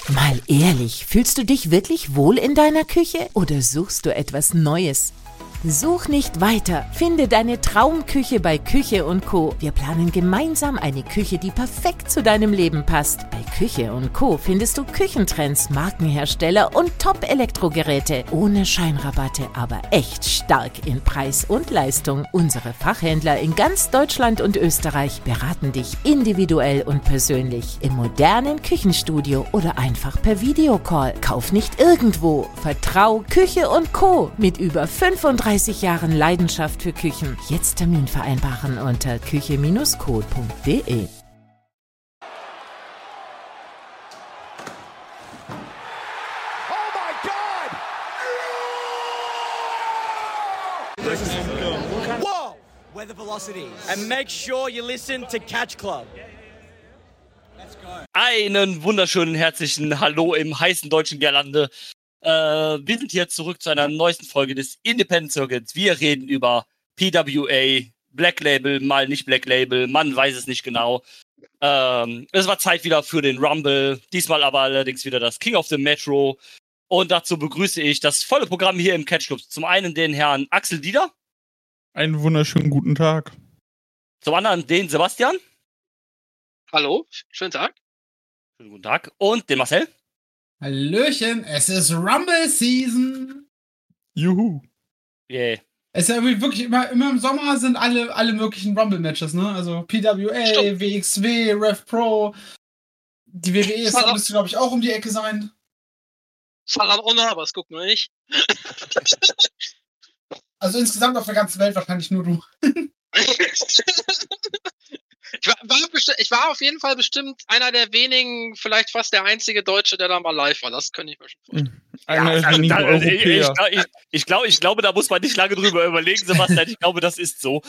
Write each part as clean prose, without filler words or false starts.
Mal ehrlich, fühlst du dich wirklich wohl in deiner Küche oder suchst du etwas Neues? Such nicht weiter, finde deine Traumküche bei Küche & Co. Wir planen gemeinsam eine Küche, die perfekt zu deinem Leben passt. Bei Küche & Co. findest du Küchentrends, Markenhersteller und Top-Elektrogeräte. Ohne Scheinrabatte, aber echt stark in Preis und Leistung. Unsere Fachhändler in ganz Deutschland und Österreich beraten dich individuell und persönlich. Im modernen Küchenstudio oder einfach per Videocall. Kauf nicht irgendwo. Vertrau Küche & Co. mit über 35 Jahren Leidenschaft für Küchen. Jetzt Termin vereinbaren unter küche-co.de. Whoa! Where the velocity is. And make sure you listen to Catch Club. Let's go. Einen wunderschönen herzlichen Hallo im heißen deutschen Gerlande. Wir sind hier zurück zu einer neuesten Folge des Independent Circuits. Wir reden über PWA, Black Label, mal nicht Black Label, man weiß es nicht genau. Es war Zeit wieder für den Rumble, diesmal aber allerdings wieder das King of the Metro. Und dazu begrüße ich das volle Programm hier im Catch Club. Zum einen den Herrn Axel Dieter. Einen wunderschönen guten Tag. Zum anderen den Sebastian. Hallo, schönen Tag. Schönen guten Tag. Und den Marcel. Hallöchen, es ist Rumble Season. Juhu. Yeah. Es ist ja wirklich immer im Sommer sind alle möglichen Rumble-Matches, ne? Also PWA, Stimmt. WXW, Rev Pro. Die WWE müsste, glaube ich, auch um die Ecke sein. Pharaona, aber das guckt man nicht. Also insgesamt auf der ganzen Welt wahrscheinlich nur du. Ich war auf jeden Fall bestimmt einer der wenigen, vielleicht fast der einzige Deutsche, der da mal live war. Das könnte ich mir schon vorstellen. Einer der wenigen Europäer. Ich glaube, da muss man nicht lange drüber überlegen, Sebastian. Ich glaube, das ist so.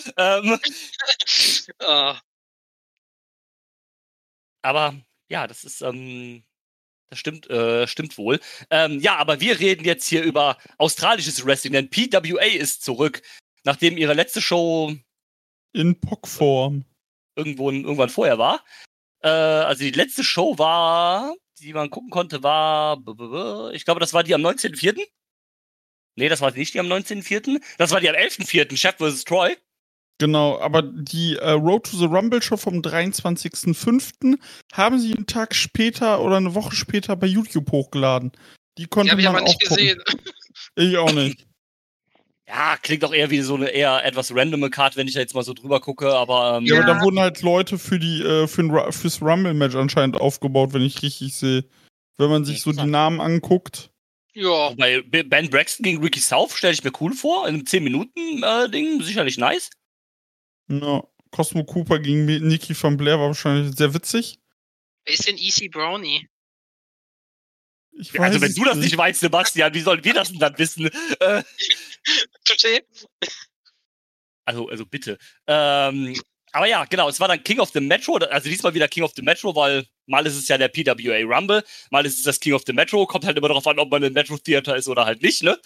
Aber ja, das ist, das stimmt wohl. Ja, aber wir reden jetzt hier über australisches Wrestling, denn PWA ist zurück, nachdem ihre letzte Show In Pockform. irgendwann vorher war. Also die letzte Show war, die man gucken konnte, war, ich glaube, das war die am 19.04. Nee, das war nicht die am 19.04. Das war die am 11.04. Chef vs. Troy. Genau, aber die Road to the Rumble Show vom 23.05. haben sie einen Tag später oder eine Woche später bei YouTube hochgeladen. Die konnte Die habe ich man aber auch nicht gesehen. Ich auch nicht. Ja, klingt auch eher wie so eine eher etwas randome Card, wenn ich da jetzt mal so drüber gucke, aber Ja, aber da wurden halt Leute fürs Rumble-Match anscheinend aufgebaut, wenn ich richtig sehe. Wenn man sich so die Namen anguckt. Ja, bei Ben Braxton gegen Ricky South stelle ich mir cool vor, in einem 10-Minuten-Ding, sicherlich nice. Ja, Cosmo Cooper gegen Nikki van Blair war wahrscheinlich sehr witzig. wer ist denn EC Brownie? Ich weiß Also wenn es du das nicht weißt, Sebastian, wie sollen wir das denn dann wissen? Verstehe. Also bitte. Aber ja, genau, es war dann King of the Metro, also diesmal wieder King of the Metro, weil mal ist es ja der PWA Rumble, mal ist es das King of the Metro, kommt halt immer darauf an, ob man im Metro Theater ist oder halt nicht, ne?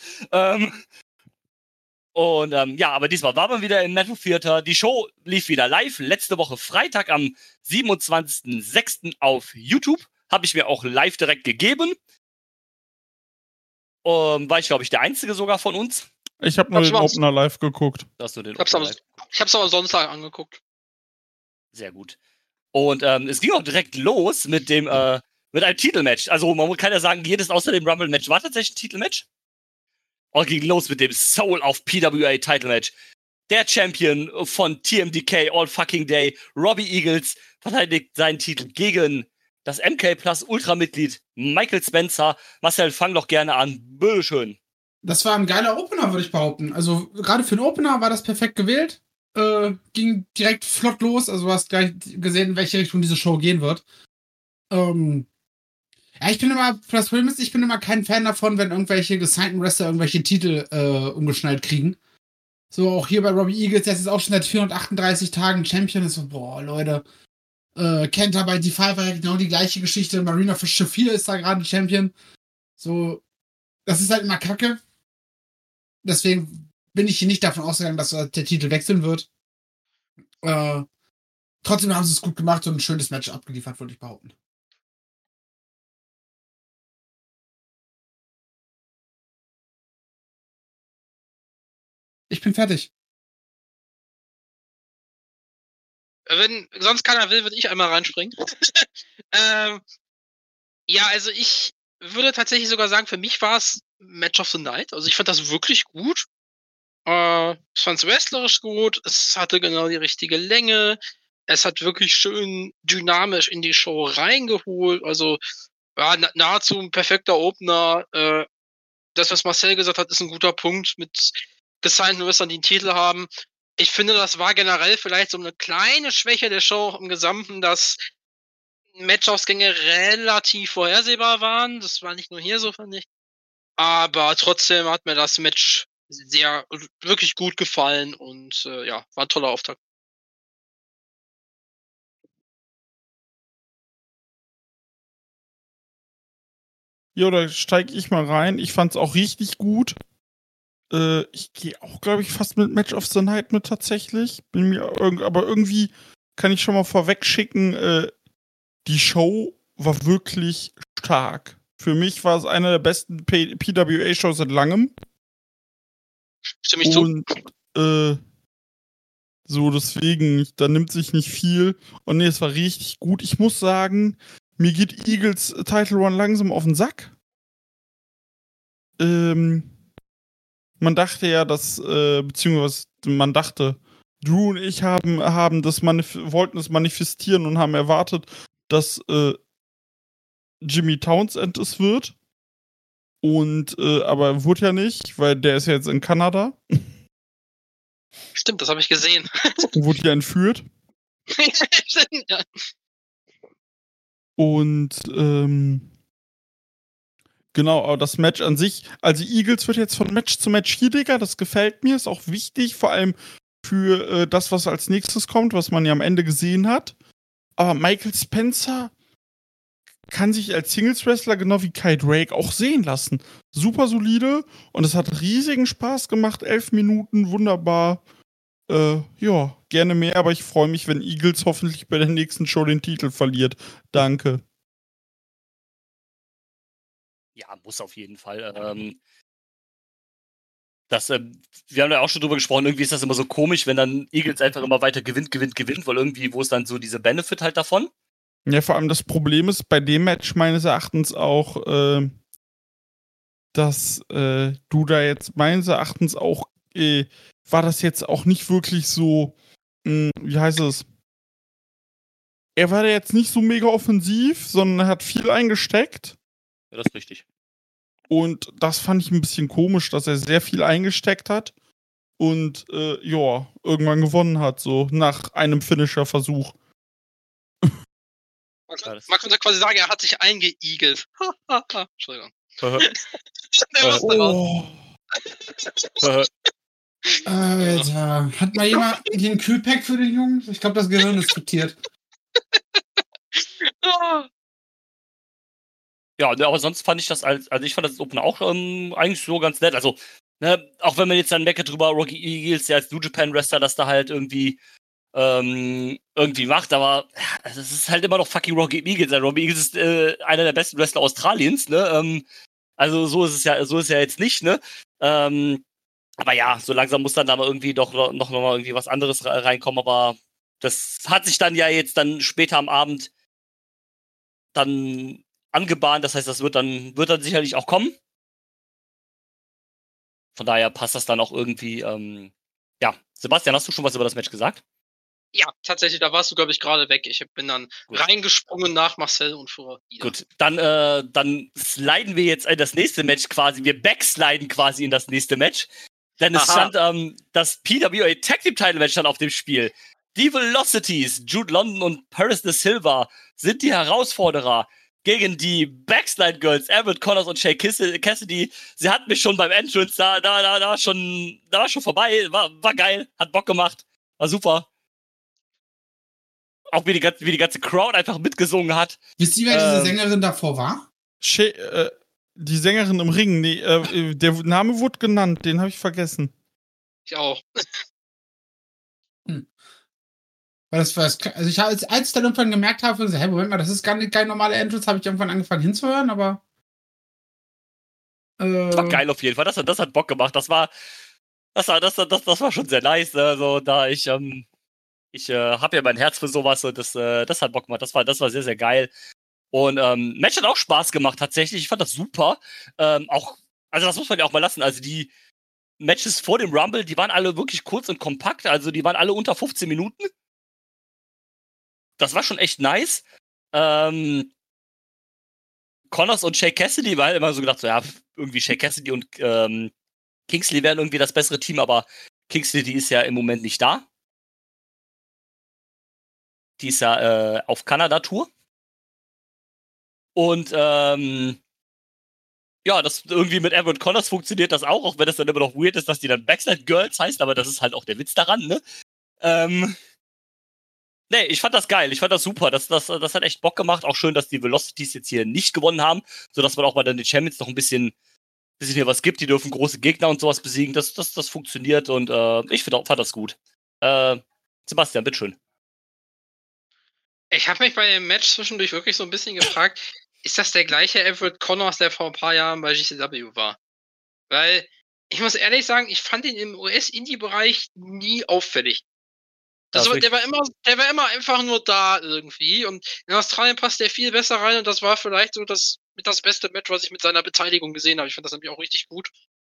Ja, aber diesmal war man wieder im Metro Theater. Die Show lief wieder live, letzte Woche Freitag am 27.06. auf YouTube. Habe ich mir auch live direkt gegeben. War ich, glaube ich, der Einzige sogar von uns. Ich habe nur den Opener live geguckt. Dass du den Ich hab's aber Sonntag angeguckt. Sehr gut. Und es ging auch direkt los mit einem Titelmatch. Also man kann ja sagen, jedes außer dem Rumble-Match war tatsächlich ein Titelmatch. Und ging los mit dem Soul of PWA Title-Match. Der Champion von TMDK All Fucking Day, Robbie Eagles, verteidigt seinen Titel gegen das MK Plus Ultra-Mitglied Michael Spencer. Marcel, fang doch gerne an. Bitteschön. Das war ein geiler Opener, würde ich behaupten. Also gerade für einen Opener war das perfekt gewählt. Ging direkt flott los. Also du hast gleich gesehen, in welche Richtung diese Show gehen wird. Ja, das Problem ist, ich bin immer kein Fan davon, wenn irgendwelche gesignten Wrestler irgendwelche Titel umgeschnallt kriegen. So, auch hier bei Robbie Eagles, der ist jetzt auch schon seit 438 Tagen Champion. Ist so, boah, Leute. Kenta bei D5 war ja genau die gleiche Geschichte. Marina für Shafir ist da gerade Champion. So, das ist halt immer Kacke. Deswegen bin ich hier nicht davon ausgegangen, dass der Titel wechseln wird. Trotzdem haben sie es gut gemacht und ein schönes Match abgeliefert, würde ich behaupten. Ich bin fertig. Wenn sonst keiner will, würde ich einmal reinspringen. Ja, also ich würde tatsächlich sogar sagen, für mich war es Match of the Night. Also ich fand das wirklich gut. Ich fand es wrestlerisch gut. Es hatte genau die richtige Länge. Es hat wirklich schön dynamisch in die Show reingeholt. Also ja, nahezu ein perfekter Opener. Das, was Marcel gesagt hat, ist ein guter Punkt mit gesignten Wrestlern, die einen Titel haben. Ich finde, das war generell vielleicht so eine kleine Schwäche der Show im Gesamten, dass Matchausgänge relativ vorhersehbar waren. Das war nicht nur hier so, fand ich. Aber trotzdem hat mir das Match wirklich gut gefallen und ja, war ein toller Auftakt. Ja, da steige ich mal rein. Ich fand's auch richtig gut. Ich gehe auch, glaube ich, fast mit Match of the Night mit tatsächlich. Aber irgendwie kann ich schon mal vorweg schicken, die Show war wirklich stark. Für mich war es eine der besten PWA-Shows seit langem. Stimme ich zu? Und so, deswegen, da nimmt sich nicht viel. Und nee, es war richtig gut. Ich muss sagen, mir geht Eagles Title Run langsam auf den Sack. Man dachte ja, beziehungsweise man dachte, Drew und ich wollten es manifestieren und haben erwartet, dass Jimmy Townsend es wird. Und aber wurde ja nicht, weil der ist ja jetzt in Kanada. Stimmt, das habe ich gesehen. Und wurde ja entführt. Stimmt, ja. Und genau, aber das Match an sich, also Eagles wird jetzt von Match zu Match hieriger, das gefällt mir, ist auch wichtig, vor allem für das, was als nächstes kommt, was man ja am Ende gesehen hat. Aber Michael Spencer kann sich als Singles-Wrestler genau wie Kai Drake auch sehen lassen. Super solide und es hat riesigen Spaß gemacht, 11 Minuten, wunderbar. Ja, gerne mehr, aber ich freue mich, wenn Eagles hoffentlich bei der nächsten Show den Titel verliert. Danke. Ja, muss auf jeden Fall. Wir haben ja auch schon drüber gesprochen, irgendwie ist das immer so komisch, wenn dann Eagles einfach immer weiter gewinnt, weil irgendwie, wo ist dann so diese Benefit halt davon? Ja, vor allem das Problem ist bei dem Match meines Erachtens auch, dass du da jetzt meines Erachtens auch, war das jetzt auch nicht wirklich so, wie heißt es? Er war da jetzt nicht so mega offensiv, sondern er hat viel eingesteckt. Ja, das ist richtig. Und das fand ich ein bisschen komisch, dass er sehr viel eingesteckt hat und ja, irgendwann gewonnen hat, so nach einem Finisher-Versuch. Man könnte quasi sagen, er hat sich eingeigelt. Entschuldigung. Alter, hat mal jemand den Kühlpack für den Jungen? Ich glaube, das Gehirn ist frittiert. Ja, aber sonst fand ich das ich fand das Opener auch eigentlich so ganz nett. Also, ne, auch wenn man jetzt dann meckert drüber, Rocky Eagles, der als New Japan Wrestler, das da halt irgendwie macht, aber es ist halt immer noch fucking Rocky Eagles. Rocky Eagles ist einer der besten Wrestler Australiens, ne? Also so ist es ja jetzt nicht, ne? Aber ja, so langsam muss dann aber irgendwie doch noch mal irgendwie was anderes reinkommen, aber das hat sich dann ja jetzt dann später am Abend dann angebahnt, das heißt, das wird dann sicherlich auch kommen. Von daher passt das dann auch irgendwie, ja. Sebastian, hast du schon was über das Match gesagt? Ja, tatsächlich, da warst du, glaube ich, gerade weg. Ich bin dann reingesprungen nach Marcel und vor Ida. Gut, dann sliden wir jetzt in das nächste Match quasi. Wir backsliden quasi in das nächste Match. Denn es stand das PWA Tag Team Title Match stand auf dem Spiel. Die Velocities, Jude London und Paris de Silva sind die Herausforderer gegen die Backslide Girls, Everett Connors und Shay Cassidy. Sie hatten mich schon beim Entrance, da war schon vorbei. War geil, hat Bock gemacht, war super. Auch wie die ganze Crowd einfach mitgesungen hat. Wisst ihr, wer diese Sängerin davor war? Die Sängerin im Ring, nee, der Name wurde genannt, den habe ich vergessen. Ich auch. Also als ich dann irgendwann gemerkt habe, so, Moment mal, das ist gar nicht kein normaler Entrance, habe ich irgendwann angefangen hinzuhören, aber Das war geil auf jeden Fall, das hat Bock gemacht. Das war Das war schon sehr nice. Also, da ich habe ja mein Herz für sowas und das hat Bock gemacht. Das war sehr, sehr geil. Und Match hat auch Spaß gemacht, tatsächlich. Ich fand das super. Also das muss man ja auch mal lassen. Also die Matches vor dem Rumble, die waren alle wirklich kurz und kompakt. Also die waren alle unter 15 Minuten. Das war schon echt nice. Connors und Shake Cassidy, weil immer so gedacht, so ja, irgendwie Shake Cassidy und Kingsley wären irgendwie das bessere Team, aber Kingsley, die ist ja im Moment nicht da. Die ist ja auf Kanada-Tour. Und ja, das irgendwie mit Everett Connors funktioniert das auch wenn das dann immer noch weird ist, dass die dann Backslide Girls heißt, aber das ist halt auch der Witz daran, ne? Nee, ich fand das geil, ich fand das super, das hat echt Bock gemacht, auch schön, dass die Velocities jetzt hier nicht gewonnen haben, sodass man auch mal dann den Champions noch ein bisschen hier was gibt, die dürfen große Gegner und sowas besiegen, das funktioniert und ich fand das gut. Sebastian, bitteschön. Ich habe mich bei dem Match zwischendurch wirklich so ein bisschen gefragt, ist das der gleiche Everett Connors, der vor ein paar Jahren bei GCW war? Weil, ich muss ehrlich sagen, ich fand ihn im US-Indie-Bereich nie auffällig. Der war immer einfach nur da irgendwie und in Australien passt der viel besser rein und das war vielleicht so das beste Match, was ich mit seiner Beteiligung gesehen habe. Ich fand das nämlich auch richtig gut.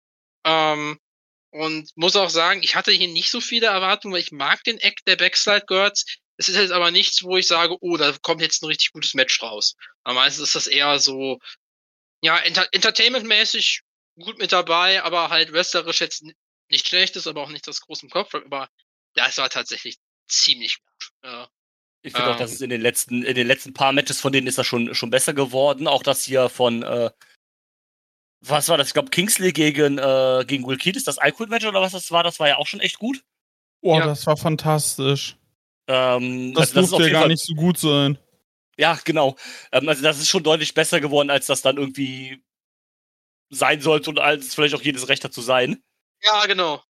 Und muss auch sagen, ich hatte hier nicht so viele Erwartungen, weil ich mag den Act der Backslide Girls. Es ist jetzt aber nichts, wo ich sage, oh, da kommt jetzt ein richtig gutes Match raus. Aber meistens ist das eher so, ja, entertainmentmäßig gut mit dabei, aber halt wrestlerisch jetzt nicht schlecht ist, aber auch nicht das große im Kopf. Aber das war tatsächlich ziemlich gut. Ja. Ich finde auch, dass es in den letzten paar Matches von denen ist das schon besser geworden. Auch das hier von was war das? Ich glaube, Kingsley gegen Will Keith, das iQuid-Match oder was das war ja auch schon echt gut. Oh, Ja. Das war fantastisch. Das das durfte ja gar nicht so gut sein. Ja, genau. Also das ist schon deutlich besser geworden, als das dann irgendwie sein sollte und als vielleicht auch jedes Recht hat zu sein. Ja, genau.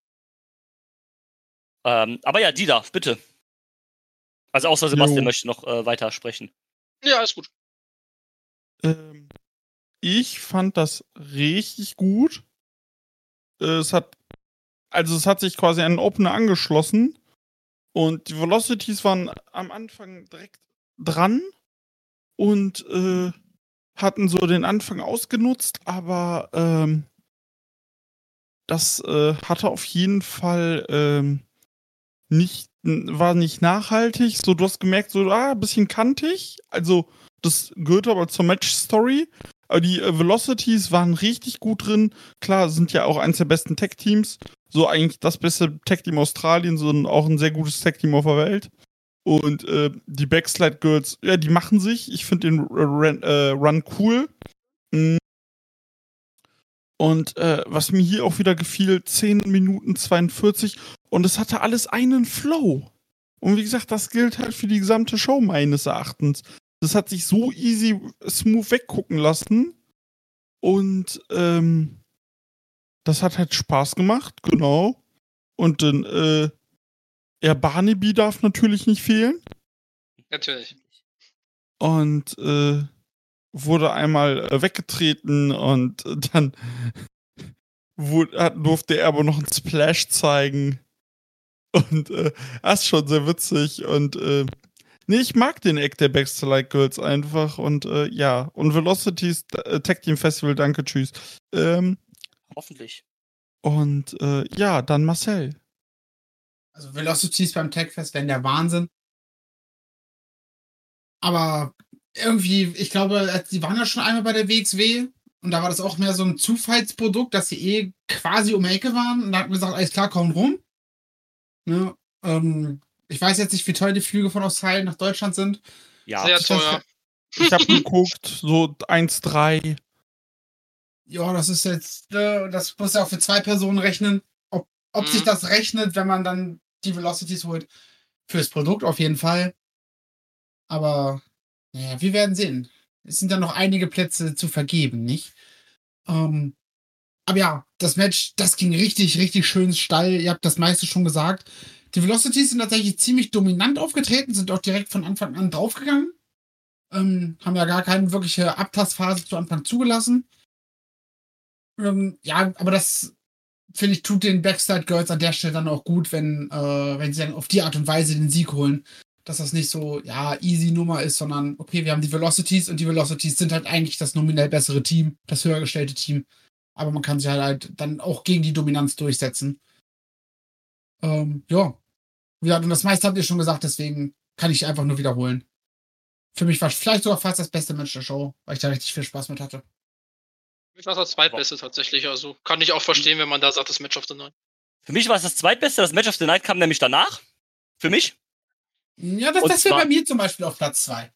Aber ja, Dida, bitte. Also außer Sebastian möchte noch weiter sprechen. Ja, ist gut. Ich fand das richtig gut. Es hat sich quasi an den Opener angeschlossen und die Velocities waren am Anfang direkt dran und hatten so den Anfang ausgenutzt, aber das hatte auf jeden Fall war nicht nachhaltig. So, du hast gemerkt, so, ein bisschen kantig. Also, das gehört aber zur Match-Story. Aber die Velocities waren richtig gut drin. Klar, sind ja auch eins der besten Tech-Teams. So eigentlich das beste Tech-Team Australien, sondern auch ein sehr gutes Tech-Team auf der Welt. Und die Backslide Girls, ja, die machen sich. Ich finde den Run cool. Und was mir hier auch wieder gefiel, 10 Minuten 42 und es hatte alles einen Flow. Und wie gesagt, das gilt halt für die gesamte Show meines Erachtens. Das hat sich so easy, smooth weggucken lassen. Und das hat halt Spaß gemacht, genau. Und dann, Barnaby darf natürlich nicht fehlen. Natürlich. Und wurde einmal weggetreten und dann durfte er aber noch einen Splash zeigen. Und das ist schon sehr witzig. Und ich mag den Act der Backslide Girls einfach. Und ja, und Velocities Tag Team Festival, danke, tschüss. Hoffentlich. Und ja, dann Marcel. Also Velocities beim Tagfest wären der Wahnsinn. Aber irgendwie, ich glaube, die waren ja schon einmal bei der WXW und da war das auch mehr so ein Zufallsprodukt, dass sie quasi um die Ecke waren und da hat man gesagt, alles klar, komm rum. Ne? Ich weiß jetzt nicht, wie teuer die Flüge von Australien nach Deutschland sind. Ja, sehr teuer. Ich habe geguckt, so 1,3. Ja, das ist jetzt, das muss ja auch für 2 Personen rechnen. Ob sich das rechnet, wenn man dann die Velocities holt. Fürs Produkt auf jeden Fall. Aber ja, wir werden sehen. Es sind dann noch einige Plätze zu vergeben, nicht? Aber ja, das Match, das ging richtig, richtig schön steil. Ihr habt das meiste schon gesagt. Die Velocities sind tatsächlich ziemlich dominant aufgetreten, sind auch direkt von Anfang an draufgegangen. Haben ja gar keine wirkliche Abtastphase zu Anfang zugelassen. Ja, aber das finde ich, tut den Backside Girls an der Stelle dann auch gut, wenn sie dann auf die Art und Weise den Sieg holen. Dass das nicht so, ja, easy Nummer ist, sondern, okay, wir haben die Velocities und die Velocities sind halt eigentlich das nominell bessere Team, das höher gestellte Team. Aber man kann sich halt dann auch gegen die Dominanz durchsetzen. Ja. Und das meiste habt ihr schon gesagt, deswegen kann ich einfach nur wiederholen. Für mich war vielleicht sogar fast das beste Match der Show, weil ich da richtig viel Spaß mit hatte. Für mich war es das zweitbeste tatsächlich, also kann ich auch verstehen, wenn man da sagt, das Match of the Night. Für mich war es das zweitbeste, das Match of the Night kam nämlich danach. Für mich. Ja, das wäre bei mir zum Beispiel auf Platz 2.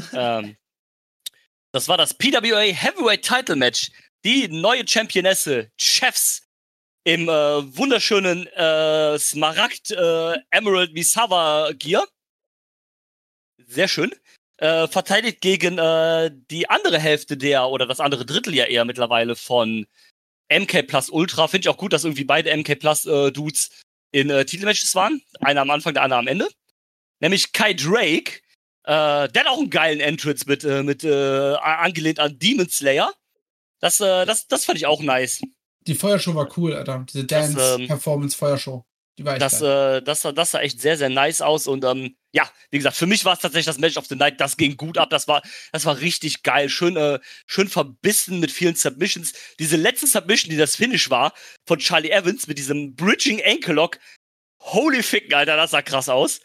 Das war das PWA Heavyweight Title Match. Die neue Championesse, Chefs, im wunderschönen Smaragd Emerald Misawa Gear. Sehr schön. Verteidigt gegen die andere Hälfte oder das andere Drittel ja eher mittlerweile von MK Plus Ultra. Finde ich auch gut, dass irgendwie beide MK Plus Dudes in Titelmatches waren. Einer am Anfang, der andere am Ende. Nämlich Kai Drake. Der hat auch einen geilen Entrance mit angelehnt an Demon Slayer. Das fand ich auch nice. Die Feuershow war cool, Alter. Diese Dance-Performance-Feuershow. Die war echt geil. Das sah echt sehr, sehr nice aus. Und ja, wie gesagt, für mich war es tatsächlich das Match of the Night. Das ging gut ab. Das war richtig geil. Schön verbissen mit vielen Submissions. Diese letzte Submission, die das Finish war, von Charlie Evans mit diesem Bridging Ankle Lock. Holy Ficken, Alter, das sah krass aus.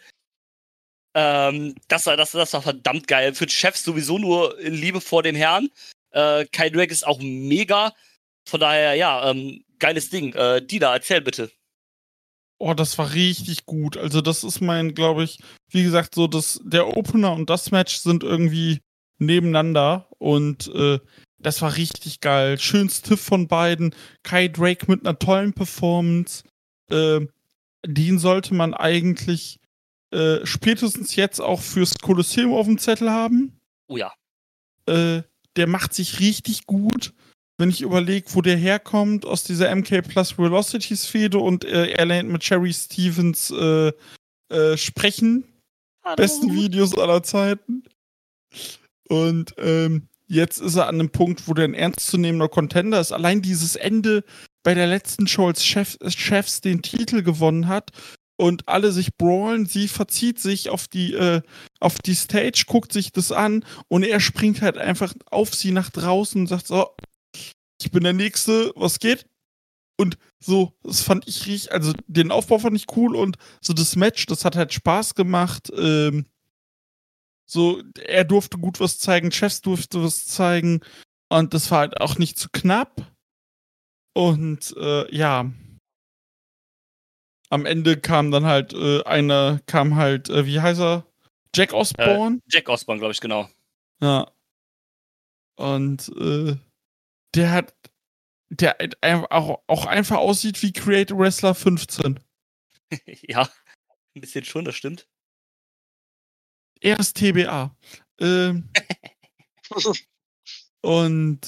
Das war verdammt geil. Für Chefs sowieso nur Liebe vor dem Herrn. Kai Drake ist auch mega. Von daher, ja, geiles Ding. Dida, erzähl bitte. Oh, das war richtig gut. Also das ist glaube ich, wie gesagt, so der Opener und das Match sind irgendwie nebeneinander und das war richtig geil. Schön stiff von beiden. Kai Drake mit einer tollen Performance. Den sollte man eigentlich spätestens jetzt auch fürs Kolosseum auf dem Zettel haben. Oh ja. Der macht sich richtig gut, wenn ich überlege, wo der herkommt, aus dieser MK Plus Velocities Fehde und er lernt mit Cherry Stevens sprechen. Hallo. Besten Videos aller Zeiten. Und jetzt ist er an einem Punkt, wo der ein ernstzunehmender Contender ist. Allein dieses Ende bei der letzten Show als Chefs den Titel gewonnen hat und alle sich brawlen, sie verzieht sich auf die Stage, guckt sich das an und er springt halt einfach auf sie nach draußen und sagt so, ich bin der Nächste, was geht? Und so, das fand ich richtig, also den Aufbau fand ich cool und so das Match, das hat halt Spaß gemacht. So, er durfte gut was zeigen, Chefs durfte was zeigen und das war halt auch nicht zu knapp. Und ja, am Ende kam dann halt wie heißt er? Jack Osborne? Jack Osborne, glaube ich, genau. Ja. Und der auch einfach aussieht wie Creative Wrestler 15. Ja, ein bisschen schon, das stimmt. Er ist TBA. Und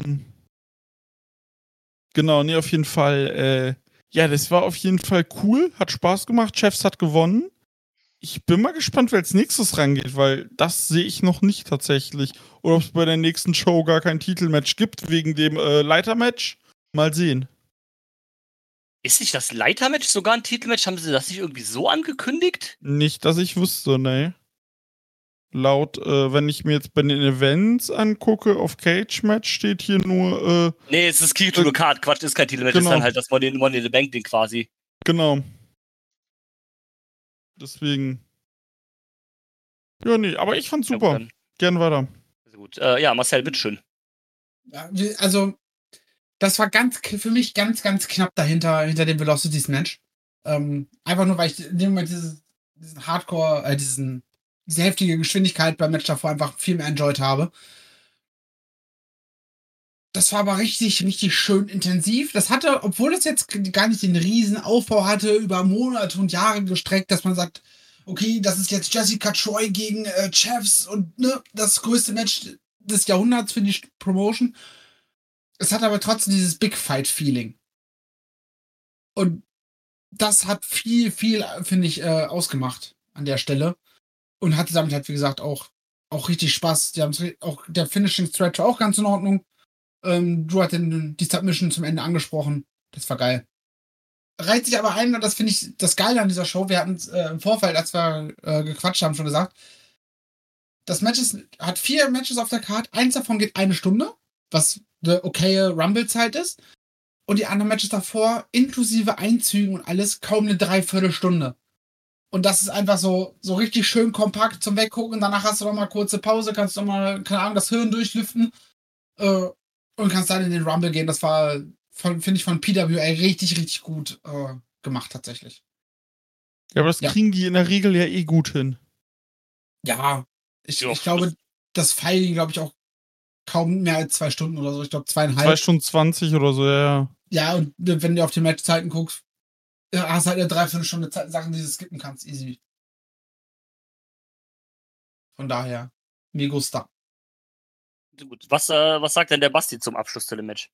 genau, nee, auf jeden Fall ja, das war auf jeden Fall cool, hat Spaß gemacht, Chefs hat gewonnen. Ich bin mal gespannt, wer als nächstes rangeht, weil das sehe ich noch nicht tatsächlich. Oder ob es bei der nächsten Show gar kein Titelmatch gibt, wegen dem Leitermatch. Mal sehen. Ist nicht das Leitermatch sogar ein Titelmatch? Haben sie das nicht irgendwie so angekündigt? Nicht, dass ich wüsste, ne. Laut, wenn ich mir jetzt bei den Events angucke, auf Cage-Match steht hier nur nee, es ist Key to the Card. Quatsch, ist kein Titelmatch, genau. Ist dann halt das Money in the Bank Ding quasi. Genau. Deswegen. Ja, nee, aber ich fand's super. Ja, gern weiter. Sehr gut. Ja, Marcel, bitteschön. Also, das war für mich ganz, ganz knapp hinter dem Velocities-Match. Einfach nur, weil ich in dem Moment diesen Hardcore, diese heftige Geschwindigkeit beim Match davor einfach viel mehr enjoyed habe. Das war aber richtig, richtig schön intensiv. Das hatte, obwohl es jetzt gar nicht den riesen Aufbau hatte, über Monate und Jahre gestreckt, dass man sagt, okay, das ist jetzt Jessica Troy gegen Chefs und ne, das größte Match des Jahrhunderts für die Promotion. Es hat aber trotzdem dieses Big Fight-Feeling. Und das hat viel, finde ich, ausgemacht an der Stelle. Und hatte damit halt, wie gesagt, auch richtig Spaß. Auch der Finishing-Stretch war auch ganz in Ordnung. Du hast die Submission zum Ende angesprochen. Das war geil. reiht sich aber ein, und das finde ich das Geile an dieser Show. Wir hatten es im Vorfeld, als wir gequatscht haben, schon gesagt. Das Match hat 4 Matches auf der Karte. 1 davon geht 1 Stunde, was eine okaye Rumble-Zeit ist. Und die anderen Matches davor, inklusive Einzügen und alles, kaum eine Dreiviertelstunde. Und das ist einfach so richtig schön kompakt zum Weggucken. Danach hast du noch mal kurze Pause, kannst noch mal, keine Ahnung, das Hirn durchlüften und kannst dann in den Rumble gehen. Das war, finde ich, von PWA richtig, richtig gut gemacht, tatsächlich. Ja, aber das kriegen die in der Regel ja eh gut hin. Ja, ich glaube, das Fighting, glaube ich, auch kaum mehr als 2 Stunden oder so. Ich glaube, 2,5. 2 Stunden 20 oder so, ja. Ja, und wenn du auf die Matchzeiten guckst, hast halt eine Dreiviertelstunde Sachen, die du skippen kannst. Easy. Von daher, mir gusta. Gut. Was sagt denn der Basti zum Abschluss zu dem Match?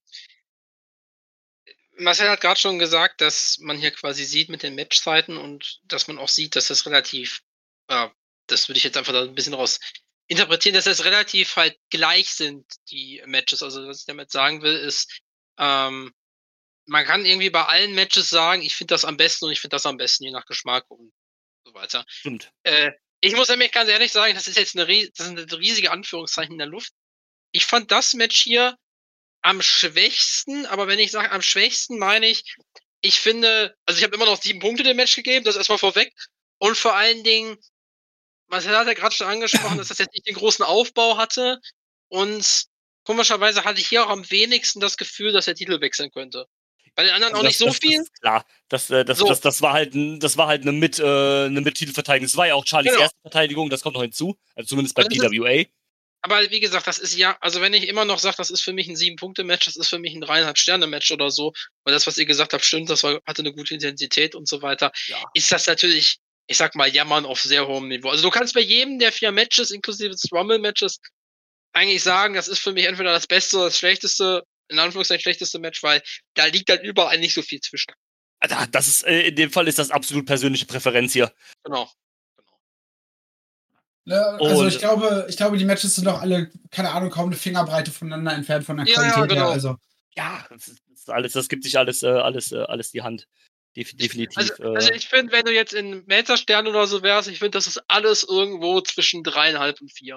Marcel hat gerade schon gesagt, dass man hier quasi sieht mit den Matchzeiten und dass man auch sieht, dass das relativ, das würde ich jetzt einfach da ein bisschen raus interpretieren, dass das relativ halt gleich sind, die Matches. Also was ich damit sagen will, ist, man kann irgendwie bei allen Matches sagen, ich finde das am besten und ich finde das am besten, je nach Geschmack und so weiter. Stimmt. Ich muss nämlich ganz ehrlich sagen, das ist jetzt das sind riesige Anführungszeichen in der Luft. Ich fand das Match hier am schwächsten, aber wenn ich sage am schwächsten, meine ich finde, also ich habe immer noch 7 Punkte dem Match gegeben, das erstmal vorweg. Und vor allen Dingen, Marcel hat ja gerade schon angesprochen, dass das jetzt nicht den großen Aufbau hatte. Und komischerweise hatte ich hier auch am wenigsten das Gefühl, dass der Titel wechseln könnte. Bei den anderen auch nicht so viel. Das ist klar. Das war halt eine Mit-Titelverteidigung. Das war ja auch Charlies erste Verteidigung, das kommt noch hinzu. Also zumindest bei PWA. Aber wie gesagt, das ist ja, also wenn ich immer noch sage, das ist für mich ein 7-Punkte-Match, das ist für mich ein 3,5-Sterne-Match oder so, weil das, was ihr gesagt habt, stimmt, hatte eine gute Intensität und so weiter, ist das natürlich, ich sag mal, Jammern auf sehr hohem Niveau. Also du kannst bei jedem der 4 Matches, inklusive des Rumble-Matches, eigentlich sagen, das ist für mich entweder das beste oder das schlechteste, in Anführungszeichen schlechteste Match, weil da liegt halt überall nicht so viel zwischen. Das ist, in dem Fall ist das absolut persönliche Präferenz hier. Genau. Also ich glaube, die Matches sind doch alle, keine Ahnung, kaum eine Fingerbreite voneinander entfernt von der Qualität her. Also. Ja, das gibt sich alles die Hand. Definitiv. Also ich finde, wenn du jetzt in Melzer-Stern oder so wärst, ich finde, das ist alles irgendwo zwischen 3,5 und 4.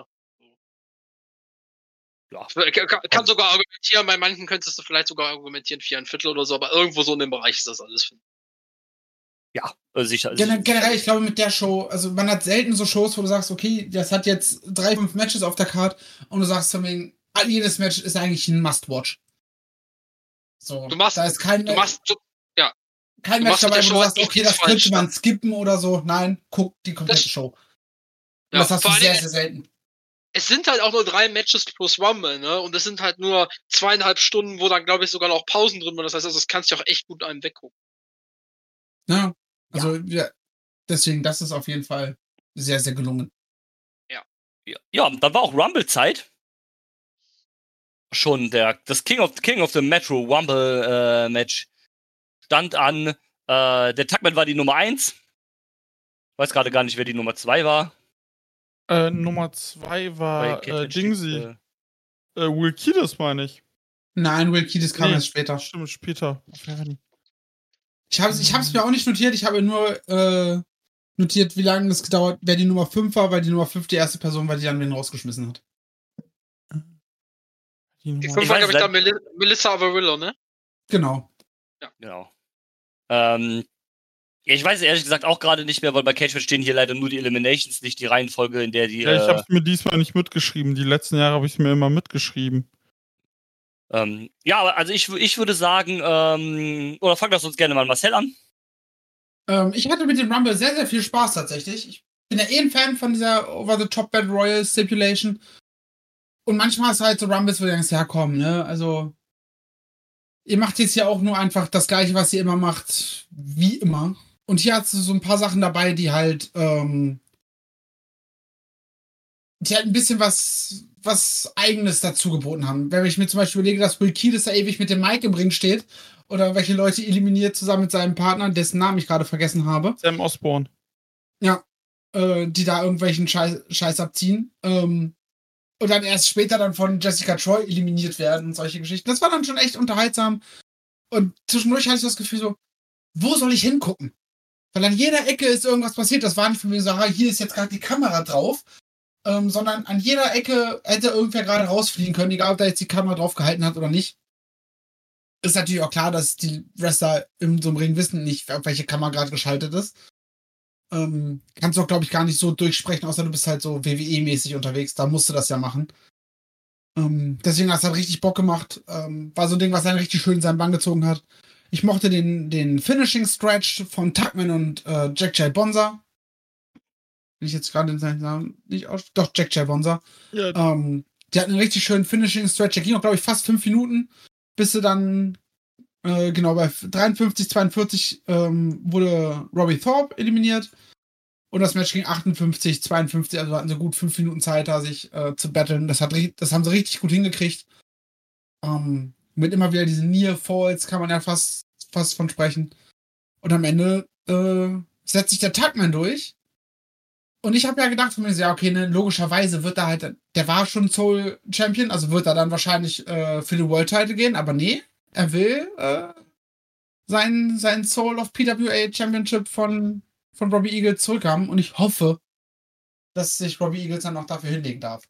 Ja. Kann sogar argumentieren, bei manchen könntest du vielleicht sogar argumentieren 4,25 oder so, aber irgendwo so in dem Bereich ist das alles. Ja, sicher. Generell, ich glaube, mit der Show, also man hat selten so Shows, wo du sagst, okay, das hat jetzt 3, 5 Matches auf der Card und du sagst von wegen, jedes Match ist eigentlich ein Must-Watch. So, da ist kein Match dabei, wo du sagst, okay, das könnte man skippen oder so. Nein, guck die komplette Show. Und das hast du sehr, sehr selten. Es sind halt auch nur 3 Matches plus Rumble, ne? Und es sind halt nur 2,5 Stunden, wo dann, glaube ich, sogar noch Pausen drin waren. Das heißt, das kannst du auch echt gut einem weggucken. Ja, also deswegen, das ist auf jeden Fall sehr, sehr gelungen. Ja, dann war auch Rumble-Zeit. Schon das King of the Metro Rumble Match stand an. Der Tagman war die Nummer 1. Weiß gerade gar nicht, wer die Nummer 2 war. Nummer 2 war Dingsy. Will Kiedis, meine ich. Nein, Will Kiedis kam erst später. Stimmt, später. Ich hab's mir auch nicht notiert, ich habe nur notiert, wie lange es gedauert, wer die Nummer 5 war, weil die Nummer 5 die erste Person war, die dann wen rausgeschmissen hat. Die 5 war, glaube ich, da Melissa Avarillo, ne? Genau. Ja. Genau. Ich weiß ehrlich gesagt auch gerade nicht mehr, weil bei Cage stehen hier leider nur die Eliminations, nicht die Reihenfolge, in der die... Ja, ich hab's mir diesmal nicht mitgeschrieben. Die letzten Jahre habe ich mir immer mitgeschrieben. Ja, also ich würde sagen, oder fang das uns gerne mal Marcel an. Ich hatte mit dem Rumble sehr, sehr viel Spaß tatsächlich. Ich bin ja ein Fan von dieser Over-the-Top Battle Royal Stipulation. Und manchmal ist halt so Rumbles, wo du denkst, ja komm, ne, also ihr macht jetzt ja auch nur einfach das Gleiche, was ihr immer macht, wie immer. Und hier hast du so ein paar Sachen dabei, die halt ein bisschen was Eigenes dazu geboten haben. Wenn ich mir zum Beispiel überlege, dass Will Kiedis da ewig mit dem Mic im Ring steht oder welche Leute eliminiert zusammen mit seinem Partner, dessen Namen ich gerade vergessen habe. Sam Osborne. Ja, die da irgendwelchen Scheiß abziehen. Und dann erst später dann von Jessica Troy eliminiert werden und solche Geschichten. Das war dann schon echt unterhaltsam. Und zwischendurch hatte ich das Gefühl so, wo soll ich hingucken? Weil an jeder Ecke ist irgendwas passiert. Das war nicht von mir so, hier ist jetzt gerade die Kamera drauf, sondern an jeder Ecke hätte irgendwer gerade rausfliegen können, egal ob da jetzt die Kamera drauf gehalten hat oder nicht. Ist natürlich auch klar, dass die Wrestler in so einem Ring wissen nicht, auf welche Kamera gerade geschaltet ist. Kannst du auch, glaube ich, gar nicht so durchsprechen, außer du bist halt so WWE-mäßig unterwegs. Da musst du das ja machen. Deswegen hat es halt richtig Bock gemacht. War so ein Ding, was einen richtig schön in seinen Bann gezogen hat. Ich mochte den Finishing Stretch von Tuckman und Jack J. Bonza. Bin ich jetzt gerade in seinen Namen nicht aus? Doch, Jack J. Bonza. Ja. Die hatten einen richtig schönen Finishing Stretch. Der ging auch, glaube ich, fast 5 Minuten, bis sie dann genau bei 53, 42 wurde Robbie Thorpe eliminiert. Und das Match ging 58, 52, also hatten sie gut 5 Minuten Zeit, da sich zu battlen. Das haben sie richtig gut hingekriegt. Mit immer wieder diesen Near Falls kann man ja fast von sprechen. Und am Ende setzt sich der Tuckman durch. Und ich habe ja gedacht von mir, ja, okay, ne, logischerweise wird er halt, der war schon Soul Champion, also wird er dann wahrscheinlich für den World Title gehen, aber nee, er will sein Soul of PWA Championship von Robbie Eagles zurückhaben und ich hoffe, dass sich Robbie Eagles dann auch dafür hinlegen darf.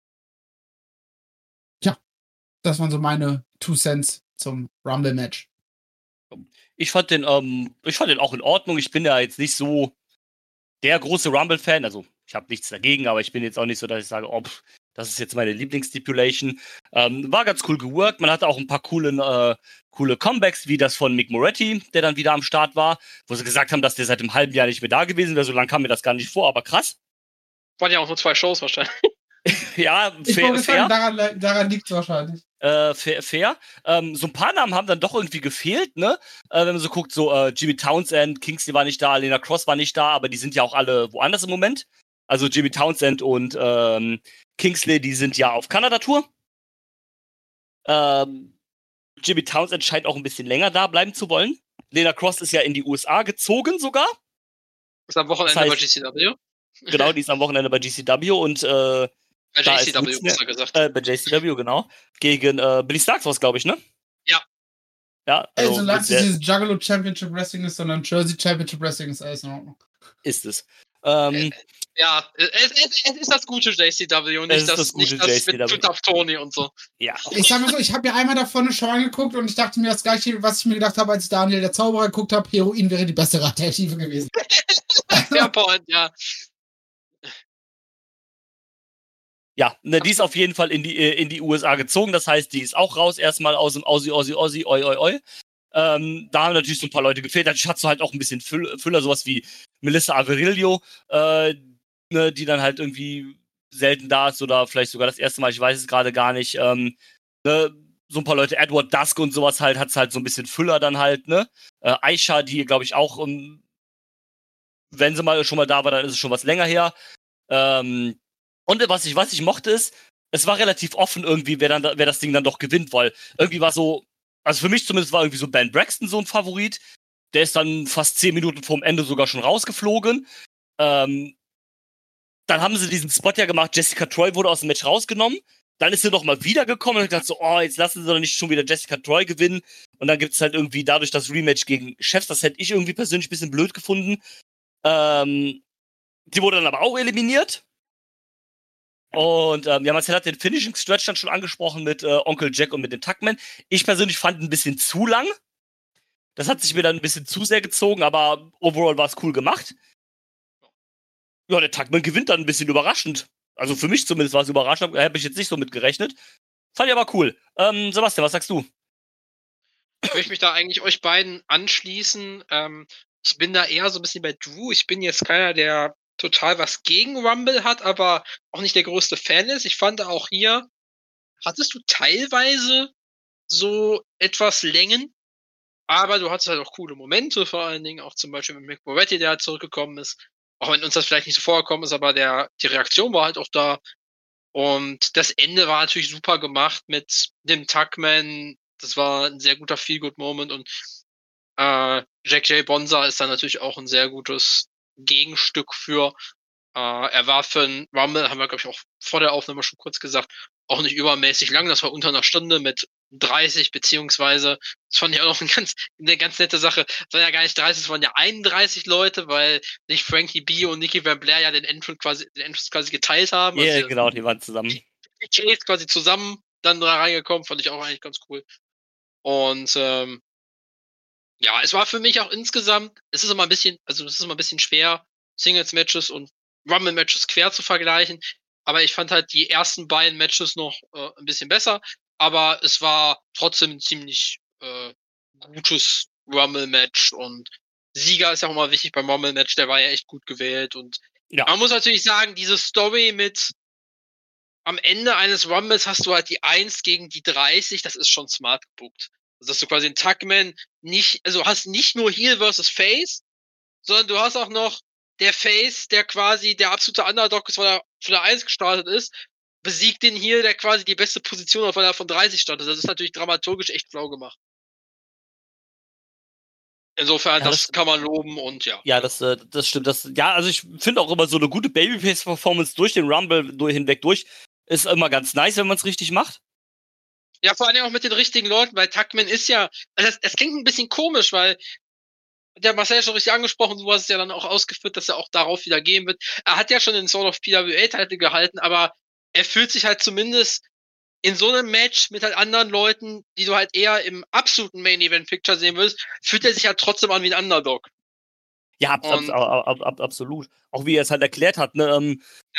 Tja, das waren so meine 2 Cents zum Rumble-Match. Ich fand den auch in Ordnung. Ich bin ja jetzt nicht so der große Rumble-Fan. Also, ich habe nichts dagegen, aber ich bin jetzt auch nicht so, dass ich sage, das ist jetzt meine Lieblingsstipulation. War ganz cool geworkt. Man hatte auch ein paar coole Comebacks, wie das von Mick Moretti, der dann wieder am Start war, wo sie gesagt haben, dass der seit einem halben Jahr nicht mehr da gewesen wäre. So lange kam mir das gar nicht vor, aber krass. Waren ja auch nur 2 Shows wahrscheinlich. Ja, fair. Daran liegt es wahrscheinlich. Fair. So ein paar Namen haben dann doch irgendwie gefehlt, ne? Wenn man so guckt, so Jimmy Townsend, Kingsley war nicht da, Lena Cross war nicht da, aber die sind ja auch alle woanders im Moment. Also Jimmy Townsend und Kingsley, die sind ja auf Kanada-Tour. Jimmy Townsend scheint auch ein bisschen länger da bleiben zu wollen. Lena Cross ist ja in die USA gezogen sogar. Ist am Wochenende bei GCW. Genau, die ist am Wochenende bei GCW und bei JCW, besser gesagt. Bei JCW, genau. Gegen Billy Starks war es, glaube ich, ne? Ja. Ja, also solange es dieses Juggalo Championship Wrestling ist, sondern Jersey Championship Wrestling ist alles in Ordnung. Ist es. Ja, es ist das gute JCW und nicht das mit auf Tony und so. Ja. Ich sag mal so, ich habe ja einmal davon eine Show angeguckt und ich dachte mir das gleiche, was ich mir gedacht habe, als ich Daniel der Zauberer geguckt habe, Heroin wäre die bessere Alternative gewesen. Ja, Point, ja. Ja, ne, die ist auf jeden Fall in die USA gezogen, das heißt, die ist auch raus, erstmal aus dem Aussie, oi. Da haben natürlich so ein paar Leute gefehlt, natürlich hast du halt auch ein bisschen Füller, sowas wie Melissa Averillo, ne, die dann halt irgendwie selten da ist oder vielleicht sogar das erste Mal, ich weiß es gerade gar nicht, ne, so ein paar Leute, Edward Dusk und sowas halt, hat's halt so ein bisschen Füller dann halt, ne, Aisha, die glaube ich auch, wenn sie schon mal da war, dann ist es schon was länger her, und was ich mochte ist, es war relativ offen irgendwie, wer das Ding dann doch gewinnt, weil irgendwie war so, also für mich zumindest war irgendwie so Ben Braxton so ein Favorit. Der ist dann fast 10 Minuten vorm Ende sogar schon rausgeflogen. Dann haben sie diesen Spot ja gemacht, Jessica Troy wurde aus dem Match rausgenommen. Dann ist sie noch mal wiedergekommen und hat gesagt so, jetzt lassen sie doch nicht schon wieder Jessica Troy gewinnen. Und dann gibt es halt irgendwie dadurch das Rematch gegen Chefs, das hätte ich irgendwie persönlich ein bisschen blöd gefunden. Die wurde dann aber auch eliminiert. Und Marcel hat den Finishing Stretch dann schon angesprochen mit Onkel Jack und mit den Tuckman. Ich persönlich fand ein bisschen zu lang. Das hat sich mir dann ein bisschen zu sehr gezogen, aber overall war es cool gemacht. Ja, der Tuckman gewinnt dann ein bisschen überraschend. Also für mich zumindest war es überraschend, da habe ich jetzt nicht so mit gerechnet. Fand ich aber cool. Sebastian, was sagst du? Ich möchte mich da eigentlich euch beiden anschließen. Ich bin da eher so ein bisschen bei Drew. Ich bin jetzt keiner, der total was gegen Rumble hat, aber auch nicht der größte Fan ist. Ich fand auch hier, hattest du teilweise so etwas Längen, aber du hattest halt auch coole Momente, vor allen Dingen auch zum Beispiel mit Mick Moretti, der halt zurückgekommen ist. Auch wenn uns das vielleicht nicht so vorgekommen ist, aber die Reaktion war halt auch da. Und das Ende war natürlich super gemacht mit dem Tuckman. Das war ein sehr guter Feel-Good-Moment und Jack J. Bonza ist dann natürlich auch ein sehr gutes Gegenstück für. Er war für ein Rumble, haben wir glaube ich auch vor der Aufnahme schon kurz gesagt, auch nicht übermäßig lang. Das war unter einer Stunde mit 30, beziehungsweise, das fand ich auch noch eine ganz nette Sache, es waren ja gar nicht 30, es waren ja 31 Leute, weil sich Frankie B und Nikki Van Blair ja den Entrance quasi geteilt haben. Ja, Also genau, die waren zusammen. die Chase quasi zusammen dann da reingekommen, fand ich auch eigentlich ganz cool. Und ja, es war für mich auch insgesamt, es ist immer ein bisschen schwer, Singles-Matches und Rumble-Matches quer zu vergleichen, aber ich fand halt die ersten beiden Matches noch ein bisschen besser, aber es war trotzdem ein ziemlich gutes Rumble-Match und Sieger ist ja auch immer wichtig beim Rumble-Match, der war ja echt gut gewählt und Ja. man muss natürlich sagen, diese Story mit am Ende eines Rumbles hast du halt die 1 gegen die 30, das ist schon smart gebuckt. Also dass du quasi einen Tuckman hast nicht nur Heel versus Face, sondern du hast auch noch der Face, der quasi der absolute Underdog ist, weil er von der 1 gestartet ist, besiegt den Heel, der quasi die beste Position hat, weil er von 30 startet. Das ist natürlich dramaturgisch echt schlau gemacht. Insofern, Ja, das kann man loben und ja. Ja, das stimmt. Also ich finde auch immer so eine gute Babyface-Performance durch den Rumble hinweg ist immer ganz nice, wenn man es richtig macht. Ja, vor allem auch mit den richtigen Leuten, weil Tuckman ist ja, also es klingt ein bisschen komisch, weil der Marcel schon richtig angesprochen, du hast es ja dann auch ausgeführt, dass er auch darauf wieder gehen wird. Er hat ja schon den Soul of PWA-Titel gehalten, aber er fühlt sich halt zumindest in so einem Match mit halt anderen Leuten, die du halt eher im absoluten Main-Event-Picture sehen willst, fühlt er sich halt trotzdem an wie ein Underdog. Ja, absolut. Auch wie er es halt erklärt hat, ne?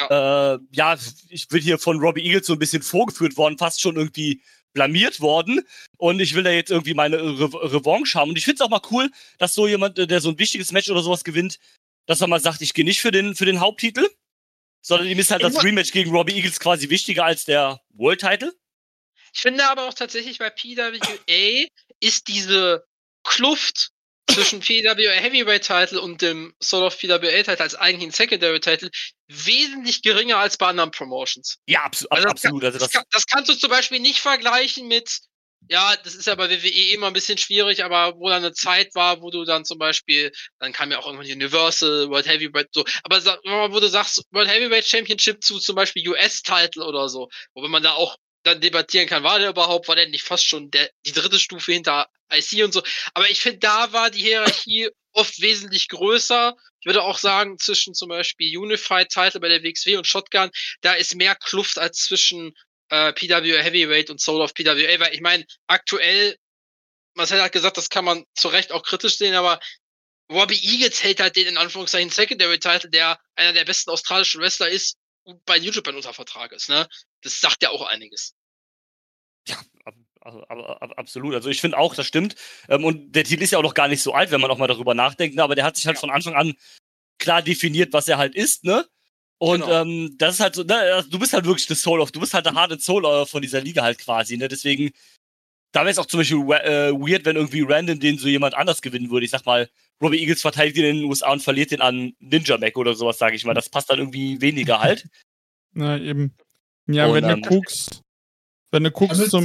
Ich bin hier von Robbie Eagles so ein bisschen vorgeführt worden, fast schon irgendwie blamiert worden. Und ich will da jetzt irgendwie meine Revanche haben. Und ich finde es auch mal cool, dass so jemand, der so ein wichtiges Match oder sowas gewinnt, dass er mal sagt, ich gehe nicht für den Haupttitel, sondern ihm ist halt das Rematch gegen Robbie Eagles quasi wichtiger als der World Title. Ich finde aber auch tatsächlich bei PWA ist diese Kluft zwischen PWA Heavyweight Title und dem Soul of PWA Title als eigentlichen Secondary Title wesentlich geringer als bei anderen Promotions. Ja, absolut. Das kannst du zum Beispiel nicht vergleichen mit, ja, das ist ja bei WWE immer ein bisschen schwierig, aber wo dann eine Zeit war, wo du dann zum Beispiel, dann kam ja auch irgendwann Universal, World Heavyweight, so, aber wo du sagst, World Heavyweight Championship zu zum Beispiel US-Title oder so, wo man da auch dann debattieren kann, war der nicht fast schon die dritte Stufe hinter IC und so. Aber ich finde, da war die Hierarchie oft wesentlich größer. Ich würde auch sagen, zwischen zum Beispiel Unified Title bei der WXW und Shotgun, da ist mehr Kluft als zwischen PWA Heavyweight und Soul of PWA, weil ich meine, aktuell, Marcel hat gesagt, das kann man zu Recht auch kritisch sehen, aber Robbie Eagles hält halt den in Anführungszeichen Secondary Title, der einer der besten australischen Wrestler ist, bei New Japan unter Vertrag ist, ne? Das sagt ja auch einiges. Ja, absolut. Also ich finde auch, das stimmt. Und der Titel ist ja auch noch gar nicht so alt, wenn man auch mal darüber nachdenkt, ne? Aber der hat sich halt von Anfang an klar definiert, was er halt ist, ne? Und genau. Das ist halt so, ne? Du bist halt wirklich das Soul of, du bist halt der harte Soul von dieser Liga halt quasi, ne? Deswegen, da wäre es auch zum Beispiel weird, wenn irgendwie random den so jemand anders gewinnen würde. Ich sag mal, Robbie Eagles verteidigt ihn in den USA und verliert den an Ninja Mac oder sowas, sage ich mal. Das passt dann irgendwie weniger halt. Na, eben. Ja, und, wenn du guckst zum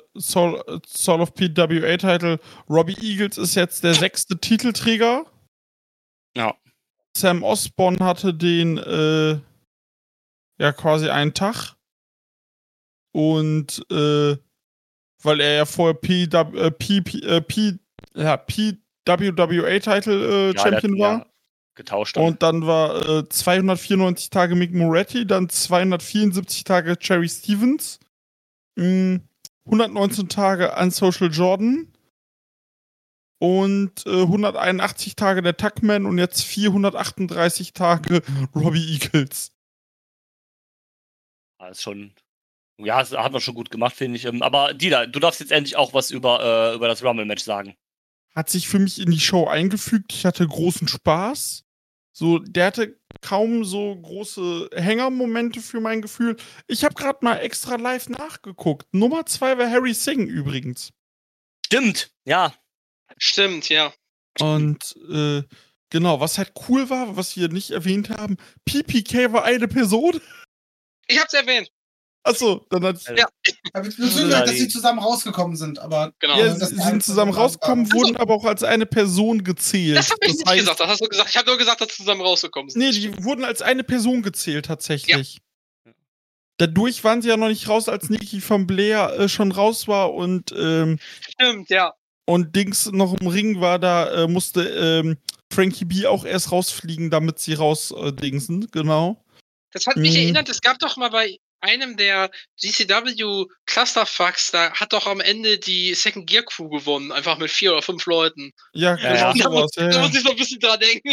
Soul of PWA-Title, Robbie Eagles ist jetzt der 6. Titelträger. Ja. Sam Osborne hatte den quasi einen Tag. Und weil er ja vorher PWA-Title Champion war. Ja, getauscht. Und dann war 294 Tage Mick Moretti, dann 274 Tage Cherry Stevens, 119 Tage Unsocial Jordan und 181 Tage der Tuckman und jetzt 438 Tage Robbie Eagles. Das ist schon... Ja, das hat man schon gut gemacht, finde ich. Aber Dida, du darfst jetzt endlich auch was über das Rumble-Match sagen. Hat sich für mich in die Show eingefügt. Ich hatte großen Spaß. So, der hatte kaum so große Hängermomente für mein Gefühl. Ich habe gerade mal extra live nachgeguckt. Nummer 2 war Harry Singh übrigens. Stimmt, ja. Stimmt, ja. Und genau, was halt cool war, was wir nicht erwähnt haben, PPK war eine Person. Ich hab's erwähnt. Achso, dann hat ja. Wir wissen halt, dass sie zusammen rausgekommen sind, aber genau. Ja, sie sind zusammen rausgekommen, wurden aber auch als eine Person gezählt. Das habe ich nicht gesagt, das hast du gesagt. Ich habe nur gesagt, dass sie zusammen rausgekommen sind. Nee, die wurden als eine Person gezählt, tatsächlich. Ja. dadurch waren sie ja noch nicht raus, als Nikki von Blair schon raus war und Stimmt, ja. und Dings noch im Ring war, da musste Frankie B auch erst rausfliegen, damit sie rausdingsen, genau. Das hat mich erinnert, es gab doch mal bei einem der GCW Clusterfucks, da hat doch am Ende die Second Gear Crew gewonnen, einfach mit 4 oder 5 Leuten. Ja, genau. Ja. Sowas, Da muss ich so ein bisschen dran denken.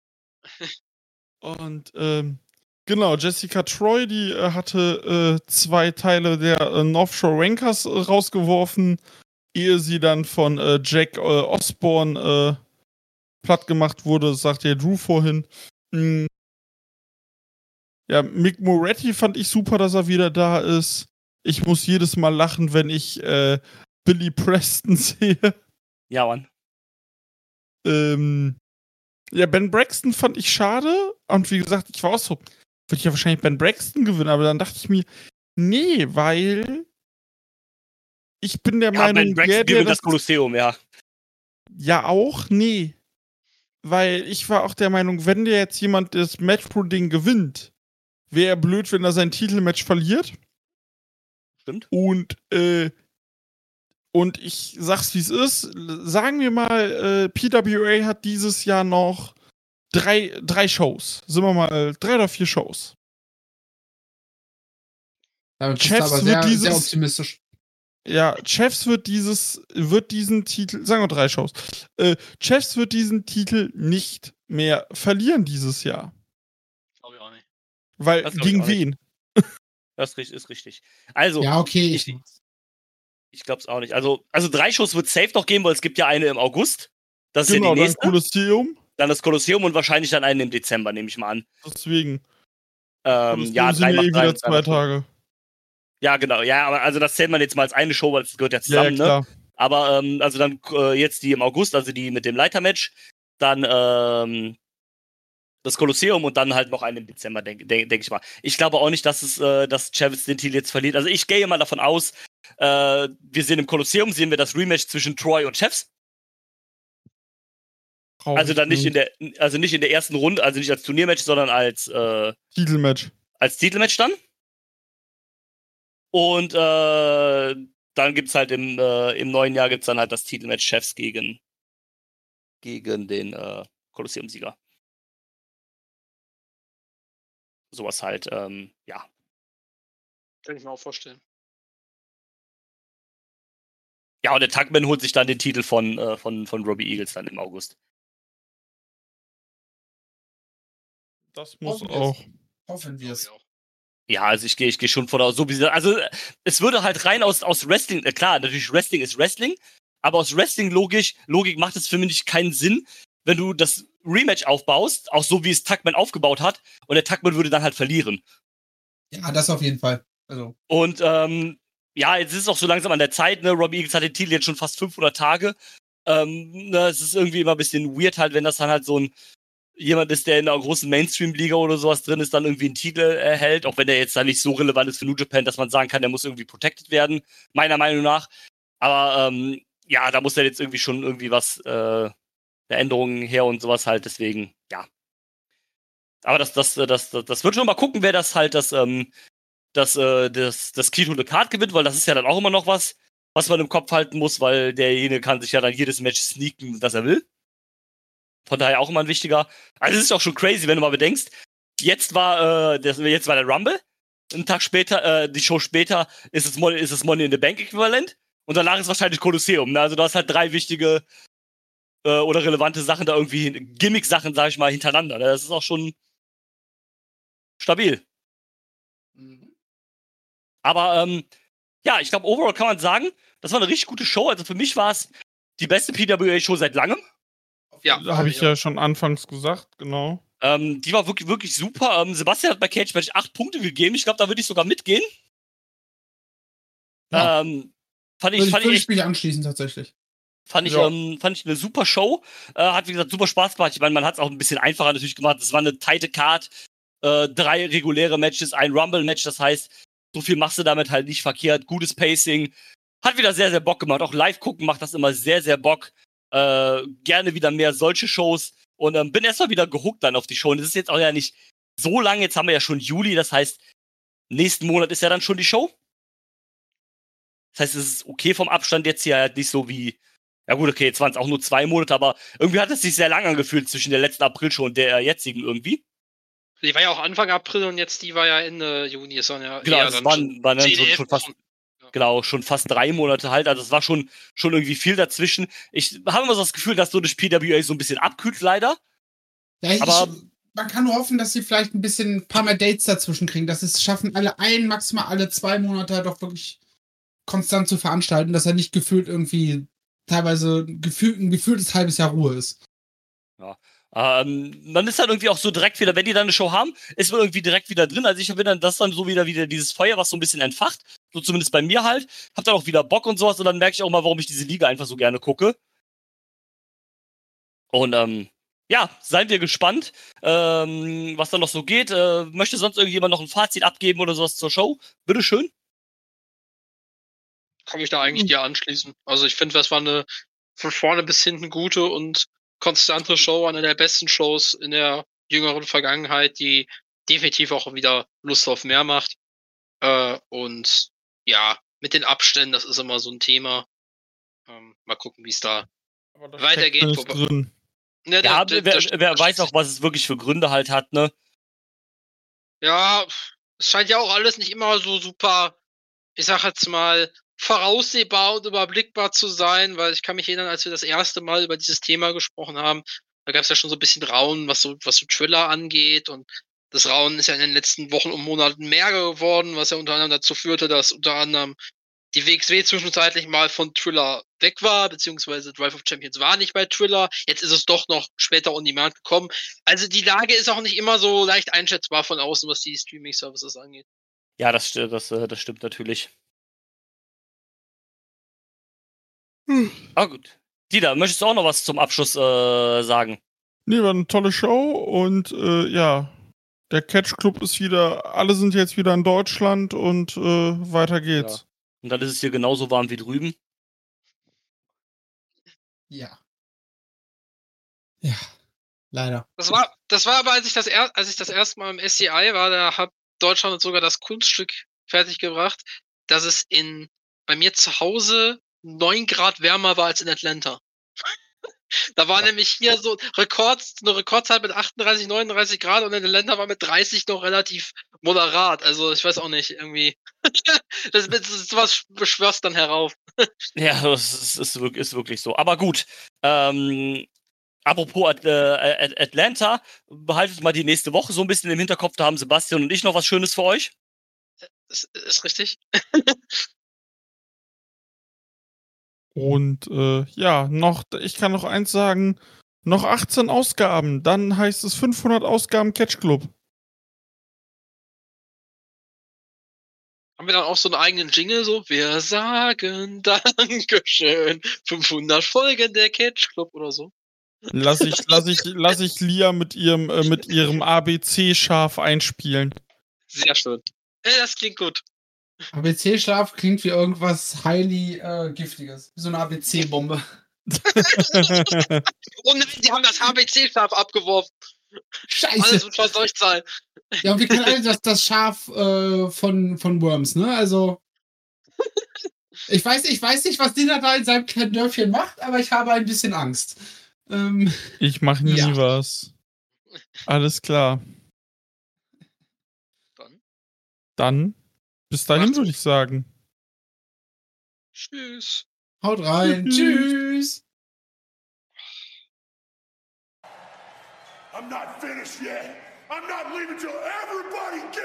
Und genau, Jessica Troy, die hatte 2 Teile der North Shore Rankers rausgeworfen, ehe sie dann von Jack Osborne platt gemacht wurde, das sagte ja Drew vorhin. Ja, Mick Moretti fand ich super, dass er wieder da ist. Ich muss jedes Mal lachen, wenn ich Billy Preston sehe. Ja, Mann. Ja, Ben Braxton fand ich schade. Und wie gesagt, ich war auch so, würde ich ja wahrscheinlich Ben Braxton gewinnen, aber dann dachte ich mir, nee, weil ich bin der Meinung, Ben Braxton gewinnt das Kolosseum, ja. Ja, auch? Nee. Weil ich war auch der Meinung, wenn dir jetzt jemand das Match pro Ding gewinnt, wäre blöd, wenn er sein Titelmatch verliert. Stimmt. Und ich sag's, wie es ist. Sagen wir mal, PWA hat dieses Jahr noch 3 Shows. Sind wir mal 3 oder 4 Shows. Damit bist Chefs du aber wird sehr optimistisch. Ja, Chefs wird diesen Titel, sagen wir 3 Shows. Chefs wird diesen Titel nicht mehr verlieren dieses Jahr. Glaube ich auch nicht. Weil, Das glaub gegen ich auch nicht. wen? Das ist richtig. Also, Ja, okay. ich glaube es auch nicht. Also 3 Shows wird es safe noch geben, weil es gibt ja eine im August. Das ist Genau, ja die dann nächste. Kolosseum. Dann das Kolosseum und wahrscheinlich dann einen im Dezember, nehme ich mal an. Deswegen. Ja, sind ja wieder 2 Tage. Ja, genau. Ja, aber also das zählt man jetzt mal als eine Show, weil das gehört ja zusammen, Ja, klar. ne? Aber also dann jetzt die im August, also die mit dem Leitermatch, dann das Kolosseum und dann halt noch einen im Dezember, denk ich mal. Ich glaube auch nicht, dass Chavez den Titel jetzt verliert. Also ich gehe mal davon aus, wir sehen im Kolosseum, sehen wir das Rematch zwischen Troy und Chefs. Also dann nicht in der ersten Runde, also nicht als Turniermatch, sondern als Titelmatch. Als Titelmatch dann. Und dann gibt's halt im neuen Jahr gibt's dann halt das Titelmatch Chefs gegen den Kolosseum-Sieger. Sowas halt, ja. Kann ich mir auch vorstellen. Ja, und der Tugman holt sich dann den Titel von Robbie Eagles dann im August. Das muss auch. Hoffen wir es. Ja, also ich gehe schon von aus, so wie sie, also es würde halt rein aus Wrestling, klar, natürlich Wrestling ist Wrestling, aber aus Wrestling-Logik macht es für mich keinen Sinn, wenn du das Rematch aufbaust, auch so wie es Tugman aufgebaut hat, und der Tugman würde dann halt verlieren. Ja, das auf jeden Fall. Also. Und ja, jetzt ist es auch so langsam an der Zeit, ne? Robbie Eagles hat den Titel jetzt schon fast 500 Tage. Es ist irgendwie immer ein bisschen weird halt, wenn das dann halt so jemand ist, der in einer großen Mainstream-Liga oder sowas drin ist, dann irgendwie einen Titel erhält, auch wenn der jetzt dann nicht so relevant ist für New Japan, dass man sagen kann, der muss irgendwie protected werden, meiner Meinung nach. Aber ja, da muss ja jetzt irgendwie schon irgendwie was der Änderungen her und sowas halt, deswegen, ja. Aber das wird schon mal gucken, wer das halt das Key to the Card gewinnt, weil das ist ja dann auch immer noch was man im Kopf halten muss, weil derjenige kann sich ja dann jedes Match sneaken, das er will. Von daher auch immer ein wichtiger. Also es ist auch schon crazy, wenn du mal bedenkst, jetzt war der Rumble, einen Tag später, die Show später ist es Money in the Bank Äquivalent und danach ist wahrscheinlich Kolosseum. Ne? Also du hast halt 3 wichtige oder relevante Sachen da irgendwie, Gimmick-Sachen, sag ich mal, hintereinander. Ne? Das ist auch schon stabil. Aber ja, ich glaube, overall kann man sagen, das war eine richtig gute Show. Also für mich war es die beste PWA-Show seit langem. Ja, Habe ich ja schon anfangs gesagt, genau. Die war wirklich, wirklich super. Sebastian hat bei Cage Match 8 Punkte gegeben. Ich glaube, da würde ich sogar mitgehen. Ja. Fand ich mich anschließen, tatsächlich. Fand ich eine super Show. Hat, wie gesagt, super Spaß gemacht. Ich meine, man hat es auch ein bisschen einfacher natürlich gemacht. Es war eine tighte Card. 3 reguläre Matches, ein Rumble-Match. Das heißt, so viel machst du damit halt nicht verkehrt. Gutes Pacing. Hat wieder sehr, sehr Bock gemacht. Auch live gucken macht das immer sehr, sehr Bock. Gerne wieder mehr solche Shows. Und bin erstmal wieder gehuckt dann auf die Show. Und es ist jetzt auch ja nicht so lange. Jetzt haben wir ja schon Juli. Das heißt, nächsten Monat ist ja dann schon die Show. Das heißt, es ist okay vom Abstand jetzt hier halt nicht so wie, ja gut, okay, jetzt waren es auch nur 2 Monate, aber irgendwie hat es sich sehr lang angefühlt zwischen der letzten April-Show und der jetzigen irgendwie. Die war ja auch Anfang April und jetzt die war ja Ende Juni. Ist dann ja Genau, eher also es dann waren dann 10, 11 schon fast, Wochen. Ja. genau, schon fast 3 Monate halt. Also es war schon irgendwie viel dazwischen. Ich habe immer so das Gefühl, dass so das PWA so ein bisschen abkühlt, leider. Ja, Aber man kann nur hoffen, dass sie vielleicht ein paar mehr Dates dazwischen kriegen, dass sie es schaffen, maximal alle 2 Monate doch wirklich konstant zu veranstalten, dass er nicht gefühlt irgendwie teilweise ein gefühltes halbes Jahr Ruhe ist. ja. Man ist dann irgendwie auch so direkt wieder, wenn die dann eine Show haben, ist man irgendwie direkt wieder drin. Also ich habe dann so wieder dieses Feuer, was so ein bisschen entfacht. So zumindest bei mir halt. Hab dann auch wieder Bock und sowas und dann merke ich auch mal, warum ich diese Liga einfach so gerne gucke. Und ja, seien wir gespannt, was da noch so geht. Möchte sonst irgendjemand noch ein Fazit abgeben oder sowas zur Show? Bitteschön. Kann mich da eigentlich dir anschließen. Also ich finde, das war eine von vorne bis hinten gute und konstante Show, eine der besten Shows in der jüngeren Vergangenheit, die definitiv auch wieder Lust auf mehr macht. Und ja, mit den Abständen, das ist immer so ein Thema. Mal gucken, wie es da weitergeht. Drin. Ja, Ja, wer weiß auch, was es wirklich für Gründe halt hat, ne? Ja, es scheint ja auch alles nicht immer so super, ich sag jetzt mal, voraussehbar und überblickbar zu sein, weil ich kann mich erinnern, als wir das erste Mal über dieses Thema gesprochen haben, da gab es ja schon so ein bisschen Raunen, was so Thriller angeht, und das Raunen ist ja in den letzten Wochen und Monaten mehr geworden, was ja unter anderem dazu führte, dass unter anderem die WXW zwischenzeitlich mal von Thriller weg war, beziehungsweise Drive of Champions war nicht bei Thriller. Jetzt ist es doch noch später on Demand gekommen. Also die Lage ist auch nicht immer so leicht einschätzbar von außen, was die Streaming-Services angeht. Ja, das stimmt natürlich. Aber gut. Dieter, möchtest du auch noch was zum Abschluss sagen? Nee, war eine tolle Show und ja, der Catch Club ist wieder, alle sind jetzt wieder in Deutschland und weiter geht's. Ja. Und dann ist es hier genauso warm wie drüben. Ja. Ja, leider. Das war aber, als ich das erste Mal im SCI war, da hat Deutschland sogar das Kunststück fertiggebracht, dass es bei mir zu Hause 9 Grad wärmer war als in Atlanta. Da war nämlich hier so eine Rekordzeit mit 38, 39 Grad und in Atlanta war mit 30 noch relativ moderat. Also ich weiß auch nicht, irgendwie. Sowas beschwörst dann herauf. Ja, das ist wirklich so. Aber gut. Apropos Atlanta, behaltet mal die nächste Woche so ein bisschen im Hinterkopf. Da haben Sebastian und ich noch was Schönes für euch. Ist richtig. Und ja, ich kann noch eins sagen, noch 18 Ausgaben, dann heißt es 500 Ausgaben Catch Club. Haben wir dann auch so einen eigenen Jingle, so, wir sagen Dankeschön, 500 Folgen der Catch Club oder so? Lass ich Lia mit ihrem ABC-Schaf einspielen. Sehr schön. Das klingt gut. ABC-Schlaf klingt wie irgendwas highly Giftiges. Wie so eine ABC-Bombe. Oh nein, die haben das ABC-Schaf abgeworfen. Scheiße. Alles wird verseucht sein. Ja, und wir kennen alle das Schaf von Worms, ne? Also. Ich weiß nicht, was Dina da in seinem kleinen Dörfchen macht, aber ich habe ein bisschen Angst. Ich mache nie ja. was. Alles klar. Dann bis dahin würde ich sagen. Tschüss. Haut rein. Tschüss. I'm not finished yet. I'm not leaving till everybody